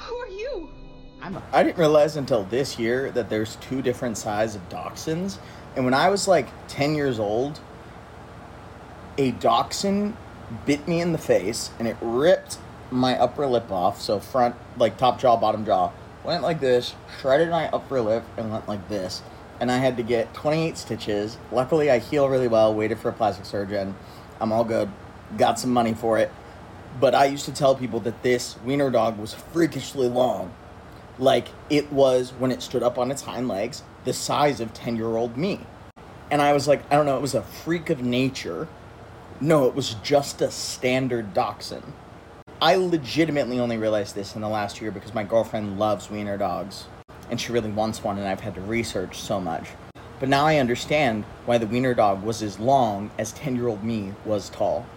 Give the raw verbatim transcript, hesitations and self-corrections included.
Who are you? I'm a- I didn't realize until this year that there's two different sizes of dachshunds. And when I was like ten years old, a dachshund bit me in the face and it ripped my upper lip off. So front, like top jaw, bottom jaw. Went like this, shredded my upper lip, and went like this. And I had to get twenty-eight stitches. Luckily, I heal really well, waited for a plastic surgeon. I'm all good. Got some money for it. But I used to tell people that this wiener dog was freakishly long. Like, it was, when it stood up on its hind legs, the size of ten-year-old me. And I was like, I don't know, it was a freak of nature. No, it was just a standard dachshund. I legitimately only realized this in the last year because my girlfriend loves wiener dogs. And she really wants one, and I've had to research so much. But now I understand why the wiener dog was as long as ten-year-old me was tall.